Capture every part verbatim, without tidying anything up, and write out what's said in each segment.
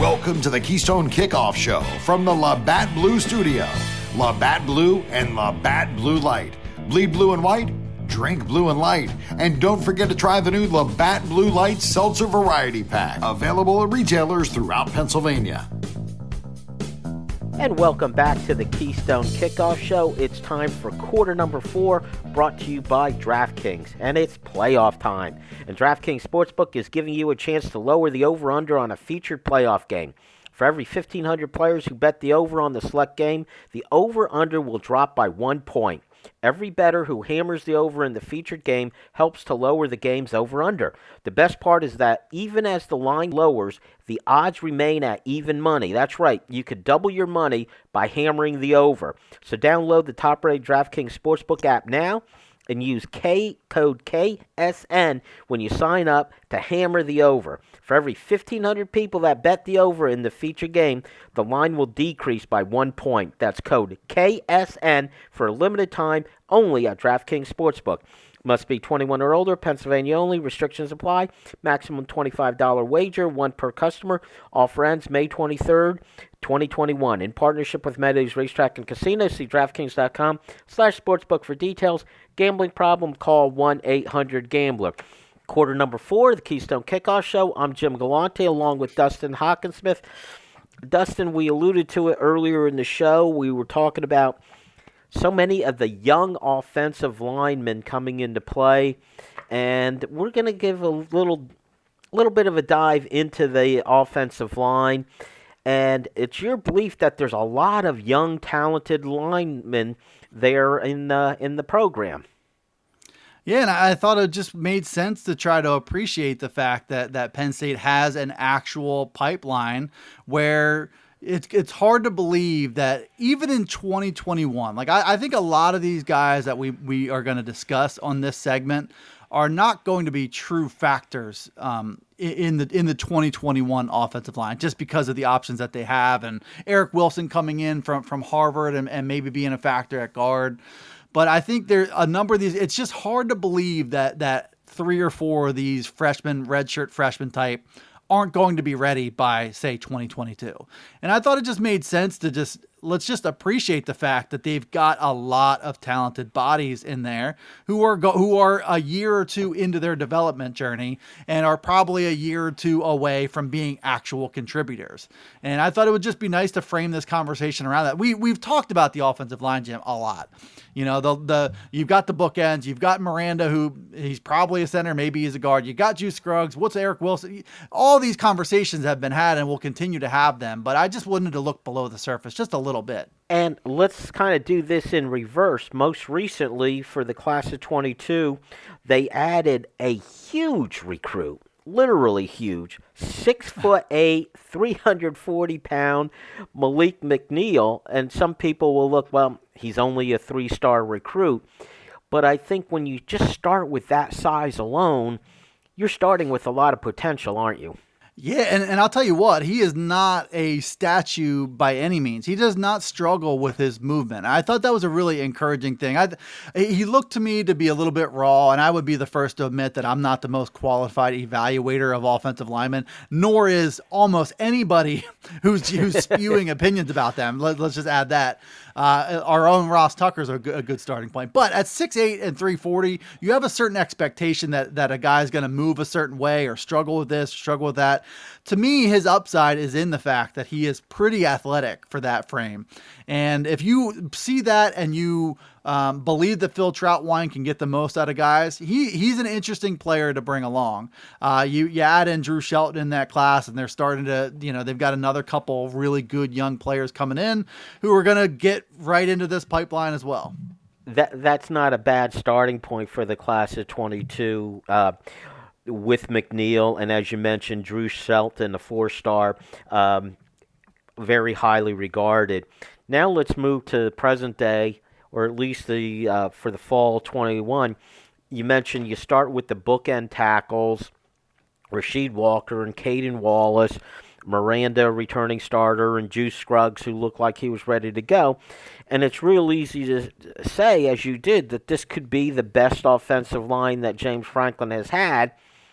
Welcome to the Keystone Kickoff Show from the Labatt Blue Studio. Labatt Blue and Labatt Blue Light. Bleed blue and white, drink blue and light. And don't forget to try the new Labatt Blue Light Seltzer Variety Pack. Available at retailers throughout Pennsylvania. And welcome back to the Keystone Kickoff Show. It's time for quarter number four, brought to you by DraftKings. And it's playoff time. And DraftKings Sportsbook is giving you a chance to lower the over-under on a featured playoff game. For every fifteen hundred players who bet the over on the select game, the over-under will drop by one point. Every bettor who hammers the over in the featured game helps to lower the game's over-under. The best part is that even as the line lowers, the odds remain at even money. That's right, you could double your money by hammering the over. So download the top-rated DraftKings Sportsbook app now and use K code K S N when you sign up to hammer the over. For every fifteen hundred people that bet the over in the feature game, the line will decrease by one point. That's code K S N for a limited time only at DraftKings Sportsbook. Must be twenty-one or older, Pennsylvania only. Restrictions apply. Maximum twenty-five dollars wager, one per customer. Offer ends May twenty-third, twenty twenty-one. In partnership with Meadows Racetrack and Casino, see DraftKings.com slash sportsbook for details. Gambling problem, call one eight hundred gambler. Quarter number four, the Keystone Kickoff Show. I'm Jim Galante along with Dustin Hockensmith. Dustin, we alluded to it earlier in the show. We were talking about so many of the young offensive linemen coming into play, and we're going to give a little little bit of a dive into the offensive line. And it's your belief that there's a lot of young, talented linemen there in the, in the program. Yeah, and I thought it just made sense to try to appreciate the fact that, that Penn State has an actual pipeline where it's it's hard to believe that even in twenty twenty-one, like I, I think a lot of these guys that we, we are going to discuss on this segment are not going to be true factors um, in the in the twenty twenty-one offensive line just because of the options that they have, and Eric Wilson coming in from, from Harvard and, and maybe being a factor at guard. But I think there a number of these, it's just hard to believe that that three or four of these freshmen, redshirt freshman type, aren't going to be ready by, say, twenty twenty-two. And I thought it just made sense to just, let's just appreciate the fact that they've got a lot of talented bodies in there who are go, who are a year or two into their development journey and are probably a year or two away from being actual contributors. And I thought it would just be nice to frame this conversation around that. We, we've talked about the offensive line, Jim, a lot. You know, the the you've got the bookends. You've got Miranda, who he's probably a center, maybe he's a guard. You got Juice Scruggs. What's Eric Wilson? All these conversations have been had, and we'll continue to have them. But I just wanted to look below the surface just a little bit. And let's kind of do this in reverse. Most recently, for the class of twenty-two, they added a huge recruit. Literally huge, six foot eight, three hundred forty pound Malik McNeil. And some people will look, well, he's only a three-star recruit. But I think when you just start with that size alone, you're starting with a lot of potential, aren't you? Yeah, and, and I'll tell you what, he is not a statue by any means. He does not struggle with his movement. I thought that was a really encouraging thing. I, he looked to me to be a little bit raw, and I would be the first to admit that I'm not the most qualified evaluator of offensive linemen, nor is almost anybody who's, who's spewing opinions about them. Let, let's just add that. Uh, our own Ross Tucker's a good, a good starting point. But at six eight and three forty, you have a certain expectation that, that a guy's going to move a certain way or struggle with this, struggle with that. To me, his upside is in the fact that he is pretty athletic for that frame. And if you see that and you um, believe that Phil Troutwine can get the most out of guys, he he's an interesting player to bring along. Uh, you, you add in Drew Shelton in that class, and they're starting to, you know, they've got another couple really good young players coming in who are going to get right into this pipeline as well. That That's not a bad starting point for the class of twenty-two. Uh, with McNeil, and as you mentioned, Drew Shelton, a four-star, um, very highly regarded. Now let's move to the present day, or at least the uh, for the fall twenty-one. You mentioned you start with the bookend tackles, Rasheed Walker and Caden Wallace, Miranda, returning starter, and Juice Scruggs, who looked like he was ready to go. And it's real easy to say, as you did, that this could be the best offensive line that James Franklin has had,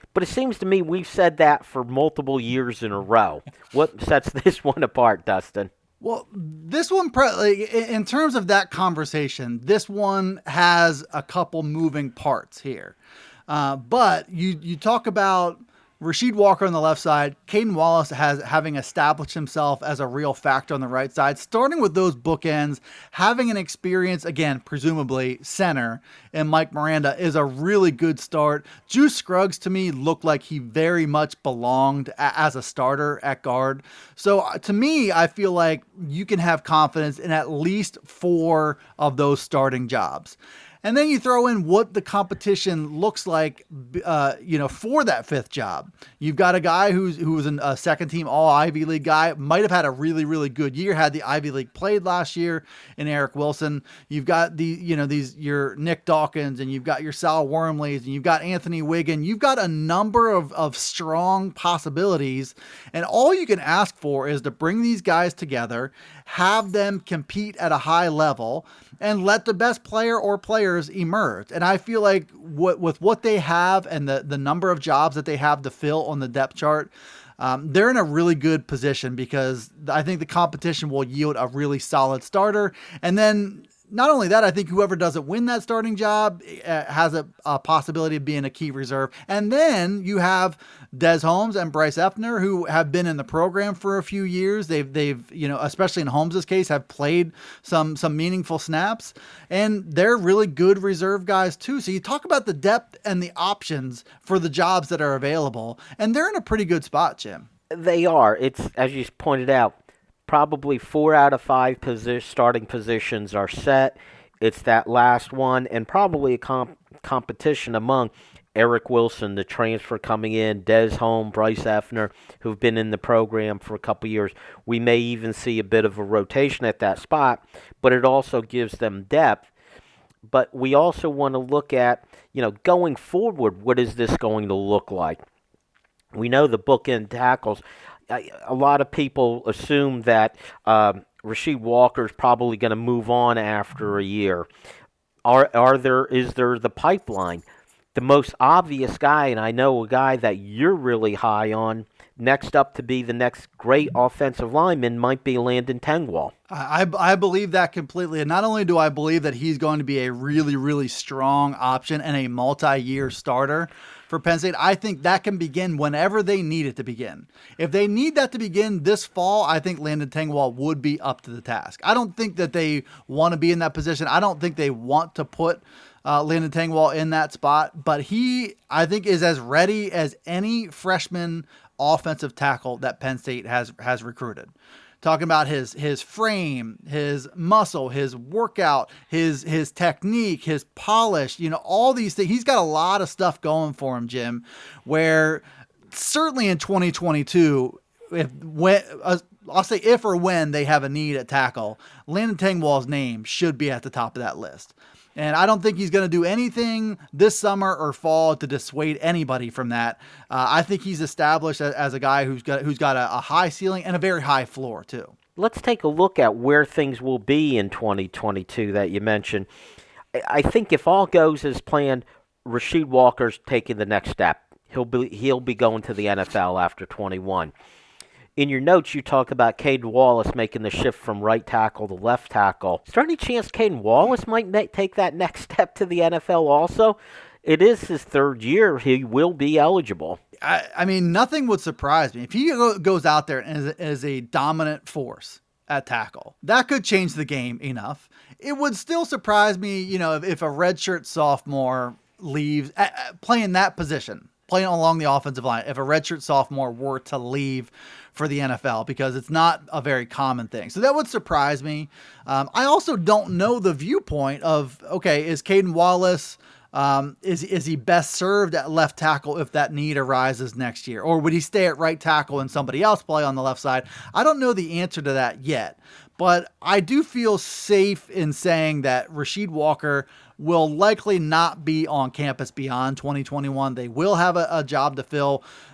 But it seems to me we've said that for multiple years in a row. What sets this one apart, Dustin? Well, this one, in terms of that conversation, this one has a couple moving parts here. Uh, but you you talk about Rasheed Walker on the left side, Caden Wallace has having established himself as a real factor on the right side, starting with those bookends, having an experience, again, presumably center, and Mike Miranda is a really good start. Juice Scruggs, to me, looked like he very much belonged a- as a starter at guard. So uh, to me, I feel like you can have confidence in at least four of those starting jobs. And then you throw in what the competition looks like, uh, you know, for that fifth job. You've got a guy who's who was an, a second-team All-Ivy League guy, might have had a really, really good year, had the Ivy League played last year in Eric Wilson. You've got the, you know, these your Nick Dawkins, and you've got your Sal Wormleys, and you've got Anthony Wiggin. You've got a number of, of strong possibilities, and all you can ask for is to bring these guys together, have them compete at a high level, and let the best player or players emerge. And I feel like what, with what they have and the, the number of jobs that they have to fill on the depth chart, um, they're in a really good position because I think the competition will yield a really solid starter. And then not only that, I think whoever doesn't win that starting job uh, has a, a possibility of being a key reserve. And then you have Des Holmes and Bryce Effner, who have been in the program for a few years. They've, they've, you know, especially in Holmes's case, have played some, some meaningful snaps, and they're really good reserve guys too. So you talk about the depth and the options for the jobs that are available, and they're in a pretty good spot, Jim. They are. It's, as you pointed out, probably four out of five posi- starting positions are set. It's that last one, and probably a comp- competition among Eric Wilson, the transfer coming in, Des Holmes, Bryce Effner, who've been in the program for a couple years. We may even see a bit of a rotation at that spot, but it also gives them depth. But we also want to look at, you know, going forward, what is this going to look like? We know the bookend tackles. A lot of people assume that um, Rasheed Walker is probably going to move on after a year. Are are there is there the pipeline? The most obvious guy, and I know a guy that you're really high on, next up to be the next great offensive lineman might be Landon Tengwall. I, I believe that completely. And not only do I believe that he's going to be a really, really strong option and a multi-year starter for Penn State, I think that can begin whenever they need it to begin. If they need that to begin this fall, I think Landon Tengwall would be up to the task. I don't think that they want to be in that position. I don't think they want to put uh, Landon Tengwall in that spot, but he, I think, is as ready as any freshman offensive tackle that Penn State has has recruited. Talking about his his frame, his muscle, his workout, his his technique, his polish, you know, all these things. He's got a lot of stuff going for him, Jim, where certainly in twenty twenty-two, if when uh, I'll say if or when they have a need at tackle, Landon Tengwall's name should be at the top of that list. And I don't think he's going to do anything this summer or fall to dissuade anybody from that. Uh, I think he's established as, as a guy who's got who's got a, a high ceiling and a very high floor too. Let's take a look at where things will be in twenty twenty-two that you mentioned. I think if all goes as planned, Rasheed Walker's taking the next step. He'll be he'll be going to the N F L after twenty-one. In your notes, you talk about Caden Wallace making the shift from right tackle to left tackle. Is there any chance Caden Wallace might make, take that next step to the N F L also? It is his third year. He will be eligible. I, I mean, nothing would surprise me. If he go, goes out there as, as a dominant force at tackle, that could change the game enough. It would still surprise me, you know, if, if a redshirt sophomore leaves, uh, playing that position, playing along the offensive line, if a redshirt sophomore were to leave for the N F L, because it's not a very common thing. So that would surprise me. Um, I also don't know the viewpoint of, okay, is Caden Wallace, um, is, is he best served at left tackle if that need arises next year? Or would he stay at right tackle and somebody else play on the left side? I don't know the answer to that yet, but I do feel safe in saying that Rasheed Walker will likely not be on campus beyond twenty twenty-one. They will have a, a job to fill.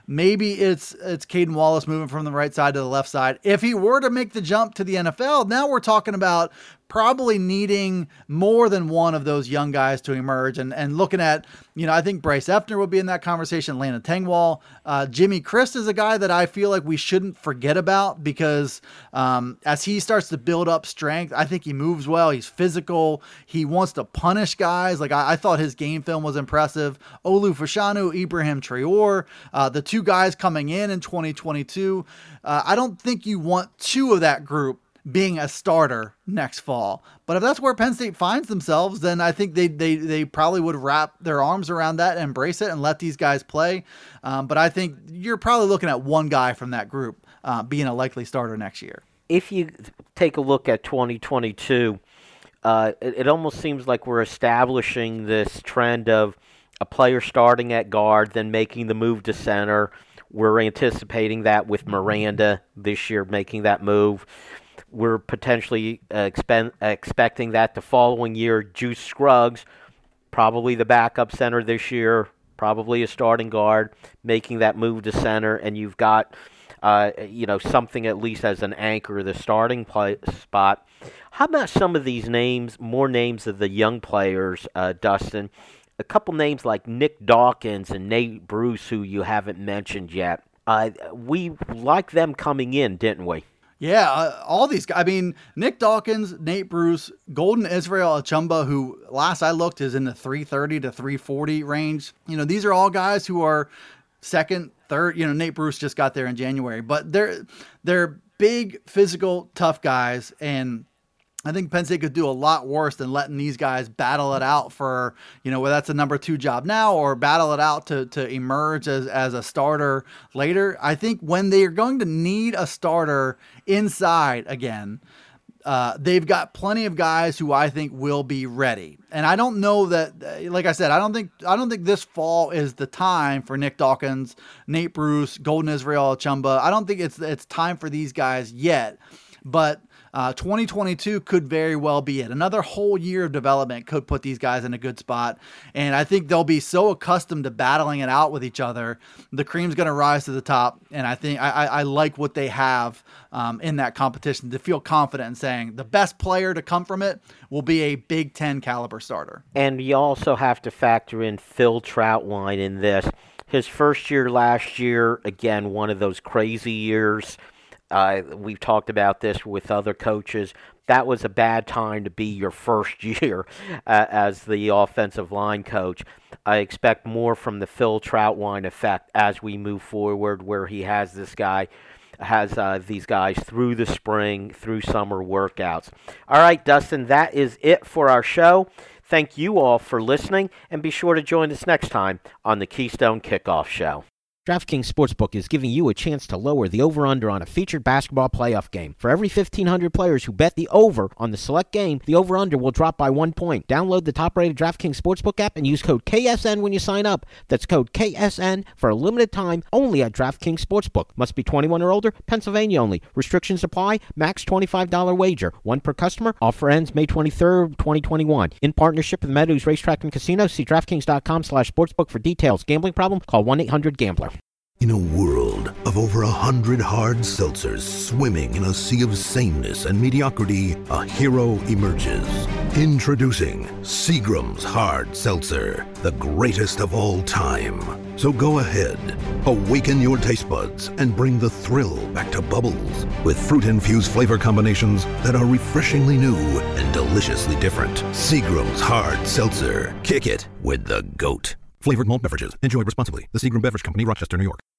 Maybe it's it's Caden Wallace moving from the right side to the left side. If he were to make the jump to the N F L, now we're talking about probably needing more than one of those young guys to emerge. And and looking at, you know, I think Bryce Effner would be in that conversation, Landon Tengwall. Uh, Jimmy Christ is a guy that I feel like we shouldn't forget about because um, as he starts to build up strength, I think he moves well. He's physical. He wants to punish guys. Like I, I thought his game film was impressive. Olu Fashanu, Ibrahim Traore, uh, the two guys coming in in twenty twenty-two. Uh, I don't think you want two of that group being a starter next fall. But if that's where Penn State finds themselves, then I think they they they probably would wrap their arms around that and embrace it and let these guys play. Um, but I think you're probably looking at one guy from that group uh, being a likely starter next year. If you take a look at twenty twenty-two, uh, it, it almost seems like we're establishing this trend of a player starting at guard, then making the move to center. We're anticipating that with Miranda this year making that move. We're potentially uh, expen- expecting that the following year, Juice Scruggs, probably the backup center this year, probably a starting guard, making that move to center, and you've got uh, you know something at least as an anchor, the starting play spot. How about some of these names, more names of the young players, uh, Dustin? A couple names like Nick Dawkins and Nate Bruce, who you haven't mentioned yet. Uh, we like them coming in, didn't we? Yeah, uh, all these guys. I mean, Nick Dawkins, Nate Bruce, Golden Israel Achumba, who last I looked is in the three thirty to three forty range. You know, these are all guys who are second, third. You know, Nate Bruce just got there in January, but they're they're big, physical, tough guys, and I think Penn State could do a lot worse than letting these guys battle it out for, you know, whether that's a number two job now or battle it out to, to emerge as, as a starter later. I think when they are going to need a starter inside again, uh, they've got plenty of guys who I think will be ready. And I don't know that, like I said, I don't think, I don't think this fall is the time for Nick Dawkins, Nate Bruce, Golden Israel Achumba. I don't think it's, it's time for these guys yet, but Uh, twenty twenty-two could very well be it. Another whole year of development could put these guys in a good spot. And I think they'll be so accustomed to battling it out with each other. The cream's going to rise to the top. And I think I, I, I like what they have um, in that competition to feel confident in saying the best player to come from it will be a Big Ten caliber starter. And you also have to factor in Phil Trautwein in this. His first year last year, again, one of those crazy years. Uh, we've talked about this with other coaches. That was a bad time to be your first year uh, as the offensive line coach. I expect more from the Phil Trautwein effect as we move forward, where he has this guy, has uh, these guys through the spring, through summer workouts. All right, Dustin, that is it for our show. Thank you all for listening, and be sure to join us next time on the Keystone Kickoff Show. DraftKings Sportsbook is giving you a chance to lower the over-under on a featured basketball playoff game. For every fifteen hundred players who bet the over on the select game, the over-under will drop by one point. Download the top-rated DraftKings Sportsbook app and use code K S N when you sign up. That's code K S N for a limited time only at DraftKings Sportsbook. Must be twenty-one or older, Pennsylvania only. Restrictions apply. Max twenty-five dollars wager. One per customer. Offer ends May twenty-third, twenty twenty-one. In partnership with Meadows Racetrack and Casino, see DraftKings.com slash sportsbook for details. Gambling problem? Call one eight hundred gambler. In a world of over a hundred hard seltzers swimming in a sea of sameness and mediocrity, a hero emerges. Introducing Seagram's Hard Seltzer, the greatest of all time. So go ahead, awaken your taste buds and bring the thrill back to Bubbles with fruit-infused flavor combinations that are refreshingly new and deliciously different. Seagram's Hard Seltzer. Kick it with the GOAT. Flavored malt beverages. Enjoy responsibly. The Seagram Beverage Company, Rochester, New York.